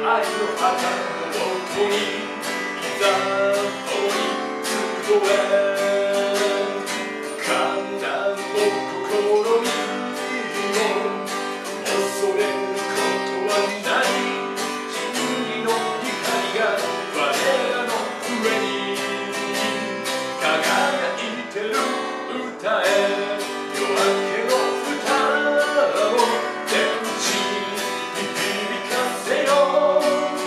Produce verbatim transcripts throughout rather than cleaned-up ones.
愛の旗のどこにいざ共に集え簡単の心にも恐れることはない真理の光が我らの上に輝いてる歌え夜明けの歌を天地に響かせよ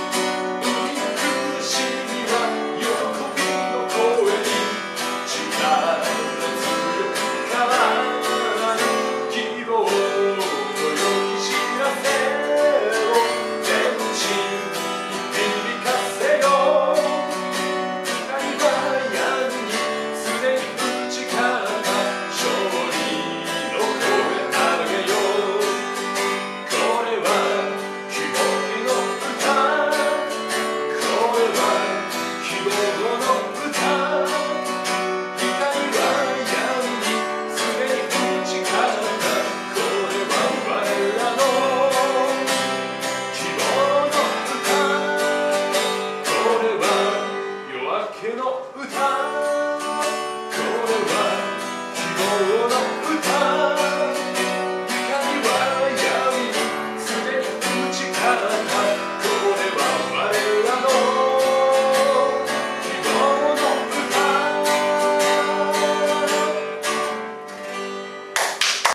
美しみは喜びの声に力強く変わる希望のよき知らせを天地に響かせよ光は闇にすでに打ち勝った勝利の声あげようこれは希望の歌これは希望の歌光は闇にすでに打ち勝ったこれは我らの希望の歌これは夜明けの歌